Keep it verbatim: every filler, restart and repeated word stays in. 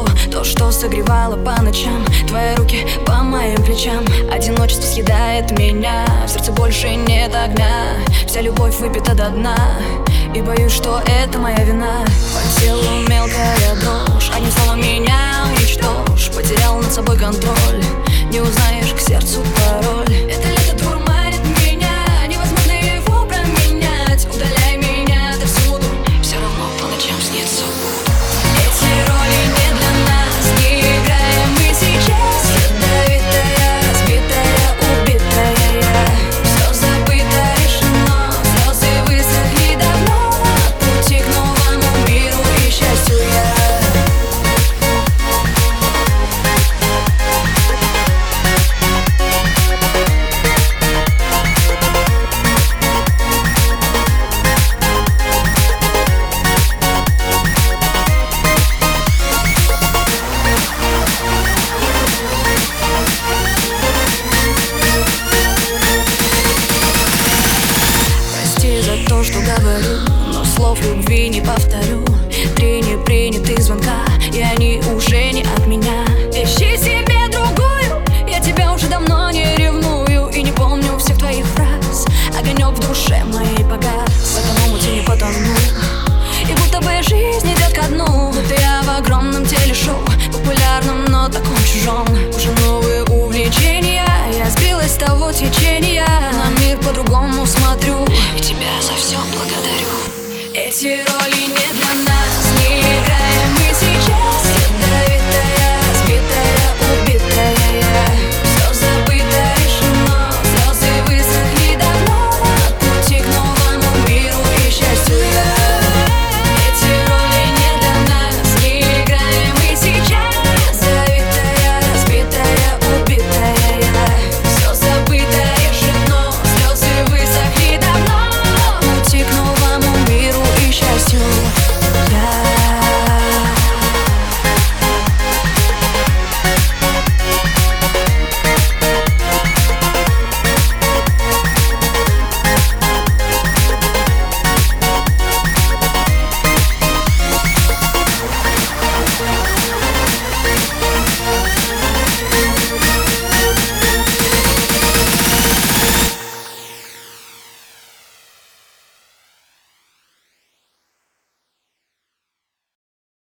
тепло, то, что согревало по ночам. Твои руки по моим плечам. Одиночество съедает меня, в сердце больше нет огня. Вся любовь выпита до дна, и боюсь, что это моя вина. По телу мелкая дрожь, одним словом меня уничтожь. Потерял над собой контроль, не узнаешь к сердцу пароль. Это лето дурманит меня, невозможно его променять. Удаляй меня отовсюду, все равно по ночам снится. Эти роли не для нас, не играем мы сейчас. Ядовитая, разбитая, убитая я. Все забыто, решено, слезы высохли давно. На пути к новому миру и счастью я. За то, что говорю, но слов любви не повторю. Три непринятых звонка, и они уже не от меня. Ищи себе другую, я тебя уже давно не ревную. И не помню всех твоих фраз, огонек в душе моей погас. В этом омуте не потону, и будто бы жизнь идет ко дну. Будто я в огромном телешоу, популярном, но таком чужом. Уже новые увлечения, я сбилась с того течения. На мир по-другому смотрю, и тебя за все благодарю. Эти роли не для